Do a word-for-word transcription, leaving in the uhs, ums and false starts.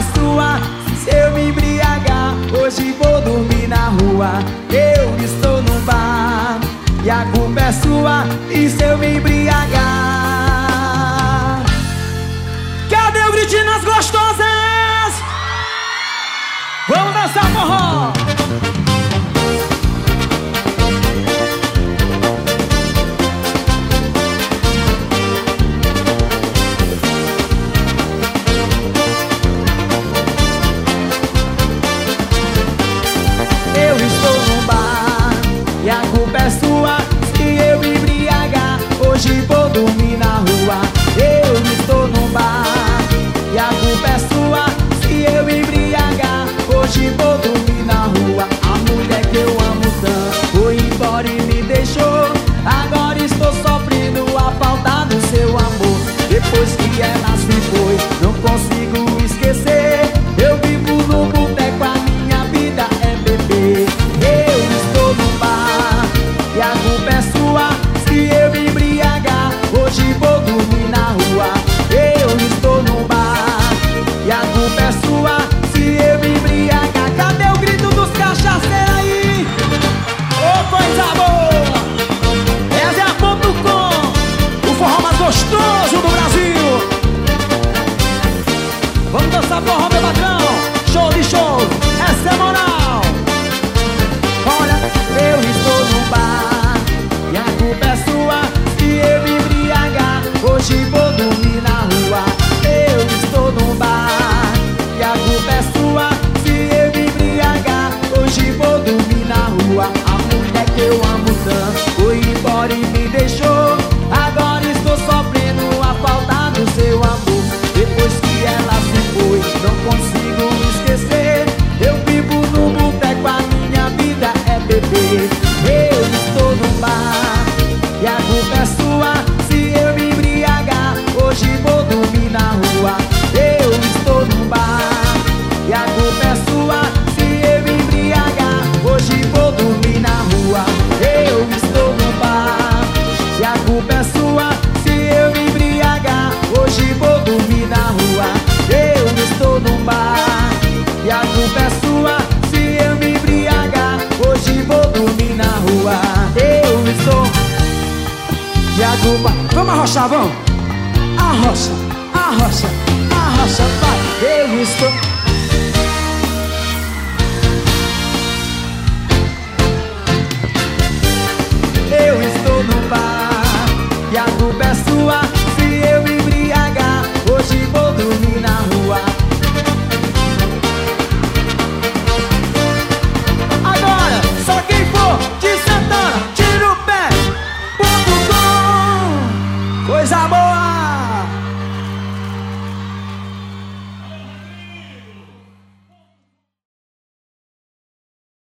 é sua. Se eu me embriagar, hoje vou dormir na rua. Eu estou num bar e a culpa é sua. E se eu me embriagar? Cadê o gritinho nas gostosas? Vamos dançar forró! Eu estou num bar e a culpa é sua. Se eu me embriagar, hoje vou dormir na rua. Eu estou num bar e a culpa é sua. Se eu me embriagar, hoje vou dormir na rua. A mulher que eu amo tanto foi embora e me deixou. Agora estou sofrendo a falta do seu amor. Depois que ela se foi, não consigo esquecer. Eu vivo no boteco, a minha vida é beber. Eu estou no bar e a culpa é sua. Se eu me embriagar, hoje vou dormir na rua. Eu estou no bar e a culpa é sua. Se eu me embriagar, cadê o grito dos cachaceiros aí? Ô, coisa boa! Essa é a ponto com o forró mais gostoso do Brasil. Vamos dançar forró, meu patrão. Show de show, essa é moral. Olha, eu estou no bar e a culpa é sua. Se eu me embriagar, hoje vou dormir na rua. Eu estou no bar e a culpa é sua. Se eu me embriagar, hoje vou dormir na rua. A mulher que eu amo tanto foi embora e me deixou. Agora estou sofrendo a falta do seu amor. Depois que ela se foi, não consigo esquecer. Eu vivo no boteco, a minha vida é beber. Eu estou no bar e a culpa é sua. Se eu me embriagar, hoje vou dormir na rua. Eu estou no bar e a culpa é sua. Se eu me embriagar, hoje vou dormir na rua. Eu estou no bar e a culpa é sua. Se eu me embriagar, hoje vou dormir na rua. Eu estou no bar e a culpa é sua. Se eu me embriagar, hoje vou dormir na rua. Eu estou e a culpa. Vamos arrochar, vamos? Arrocha, arrocha, arrocha, vai. Eu estou